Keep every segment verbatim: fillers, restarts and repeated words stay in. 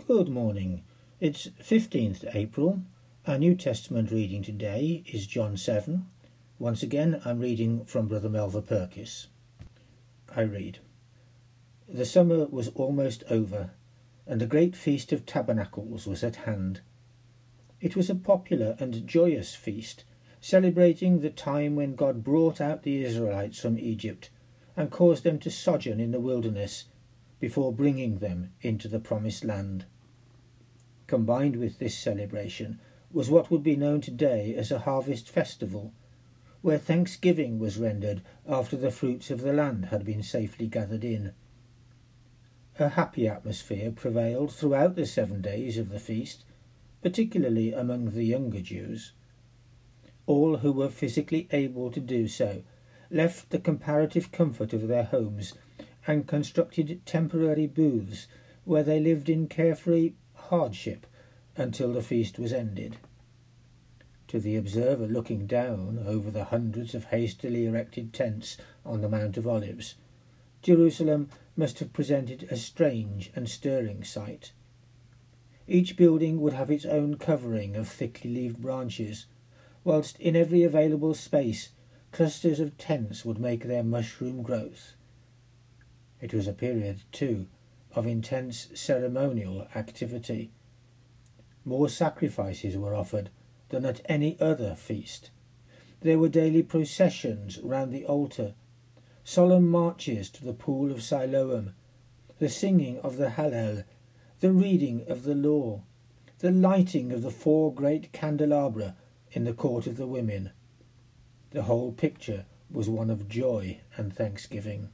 Good morning. It's fifteenth April. Our New Testament reading today is John seven. Once again, I'm reading from Brother Melva Purkis. I read. The summer was almost over, and the great Feast of Tabernacles was at hand. It was a popular and joyous feast, celebrating the time when God brought out the Israelites from Egypt and caused them to sojourn in the wilderness before bringing them into the promised land. Combined with this celebration was what would be known today as a harvest festival, where thanksgiving was rendered after the fruits of the land had been safely gathered in. A happy atmosphere prevailed throughout the seven days of the feast, particularly among the younger Jews. All who were physically able to do so left the comparative comfort of their homes and constructed temporary booths where they lived in carefree hardship until the feast was ended. To the observer looking down over the hundreds of hastily erected tents on the Mount of Olives, Jerusalem must have presented a strange and stirring sight. Each building would have its own covering of thickly leaved branches, whilst in every available space clusters of tents would make their mushroom growth. It was a period, too, of intense ceremonial activity. More sacrifices were offered than at any other feast. There were daily processions round the altar, solemn marches to the pool of Siloam, the singing of the Hallel, the reading of the law, the lighting of the four great candelabra in the court of the women. The whole picture was one of joy and thanksgiving.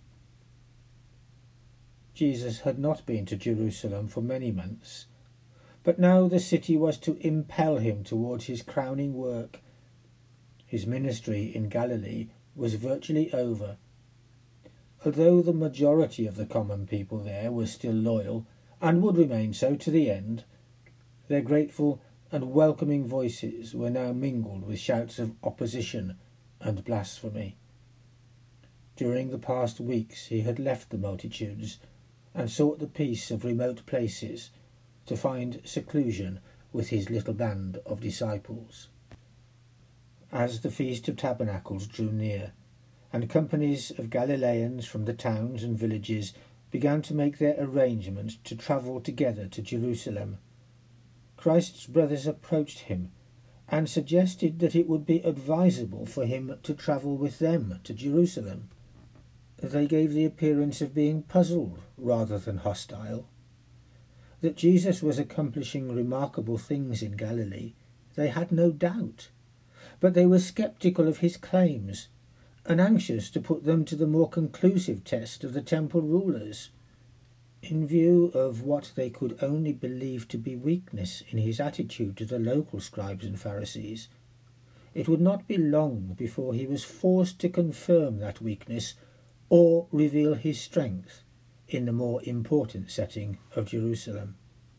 Jesus had not been to Jerusalem for many months, but now the city was to impel him towards his crowning work. His ministry in Galilee was virtually over. Although the majority of the common people there was still loyal, and would remain so to the end, their grateful and welcoming voices were now mingled with shouts of opposition and blasphemy. During the past weeks he had left the multitudes and sought the peace of remote places to find seclusion with his little band of disciples. As the Feast of Tabernacles drew near, and companies of Galileans from the towns and villages began to make their arrangements to travel together to Jerusalem, Christ's brothers approached him and suggested that it would be advisable for him to travel with them to Jerusalem. They gave the appearance of being puzzled rather than hostile. That Jesus was accomplishing remarkable things in Galilee, they had no doubt, but they were sceptical of his claims and anxious to put them to the more conclusive test of the temple rulers. In view of what they could only believe to be weakness in his attitude to the local scribes and Pharisees, it would not be long before he was forced to confirm that weakness or reveal his strength in the more important setting of Jerusalem.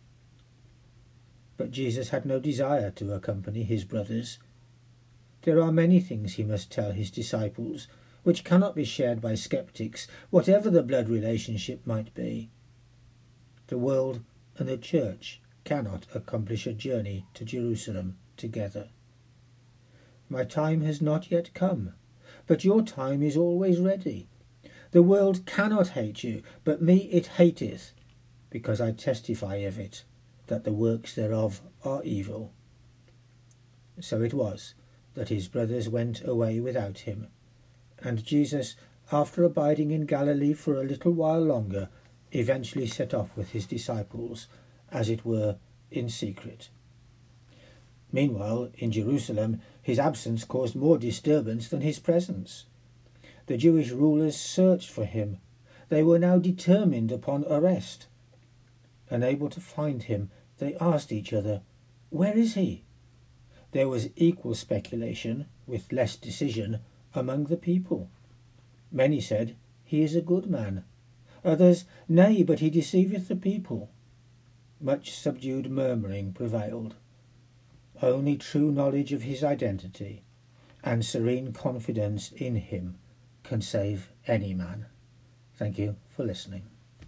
But Jesus had no desire to accompany his brothers. There are many things he must tell his disciples which cannot be shared by skeptics, whatever the blood relationship might be. The world and the church cannot accomplish a journey to Jerusalem together. My time has not yet come, but your time is always ready. The world cannot hate you, but me it hateth, because I testify of it, that the works thereof are evil. So it was that his brothers went away without him, and Jesus, after abiding in Galilee for a little while longer, eventually set off with his disciples, as it were, in secret. Meanwhile, in Jerusalem, his absence caused more disturbance than his presence. The Jewish rulers searched for him. They were now determined upon arrest. Unable to find him, they asked each other, "Where is he?" There was equal speculation, with less decision, among the people. Many said, "He is a good man." Others, "Nay, but he deceiveth the people." Much subdued murmuring prevailed. Only true knowledge of his identity and serene confidence in him can save any man. Thank you for listening.